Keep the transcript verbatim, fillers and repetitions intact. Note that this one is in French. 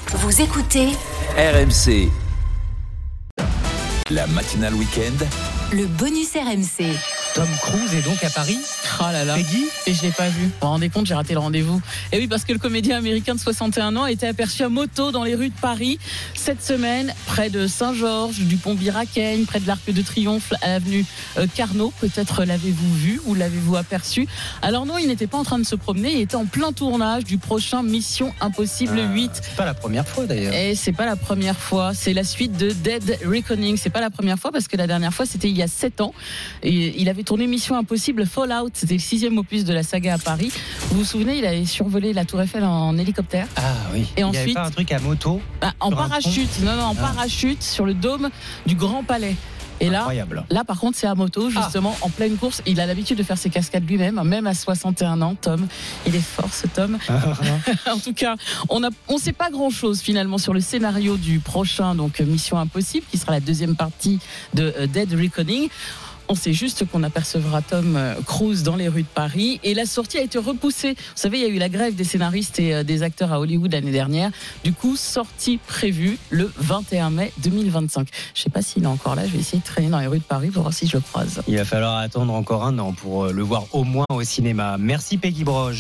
Vous écoutez R M C. La matinale week-end. le bonus R M C. Tom Cruise est donc à Paris. Oh là là. Peggy, Et je l'ai pas vu. Vous vous rendez compte, j'ai raté le rendez-vous. Et oui, parce que le comédien américain de soixante et un ans a été aperçu à moto dans les rues de Paris cette semaine, près de Saint-Georges, du pont Birakein, près de l'Arc de Triomphe, à l'avenue euh, Carnot. Peut-être l'avez-vous vu ou l'avez-vous aperçu. Alors non, il n'était pas en train de se promener, il était en plein tournage du prochain Mission Impossible ah, huit. C'est pas la première fois d'ailleurs. Et c'est pas la première fois, c'est la suite de Dead Reckoning. C'est pas la première fois parce que la dernière fois c'était il y a sept ans. Et il avait tourné Mission Impossible Fallout, c'était le sixième opus de la saga à Paris. Vous vous souvenez, il avait survolé la Tour Eiffel en hélicoptère. Ah oui. Et il ensuite, n'y avait pas un truc à moto bah, en sur un parachute, non non, en Ah. parachute sur le dôme du Grand Palais. Et là, Incroyable. là, par contre, c'est à moto, justement, en pleine course. Il a l'habitude de faire ses cascades lui-même, même à soixante et un ans, Tom. Il est fort, ce Tom. En tout cas, on ne on sait pas grand-chose, finalement, sur le scénario du prochain, donc Mission Impossible, qui sera la deuxième partie de euh, Dead Reckoning. On sait juste qu'on apercevra Tom Cruise dans les rues de Paris et la sortie a été repoussée. Vous savez, il y a eu la grève des scénaristes et des acteurs à Hollywood l'année dernière. Du coup, sortie prévue le vingt et un mai deux mille vingt-cinq. Je ne sais pas s'il est encore là. Je vais essayer de traîner dans les rues de Paris pour voir si je le croise. Il va falloir attendre encore un an pour le voir au moins au cinéma. Merci Peggy Broge.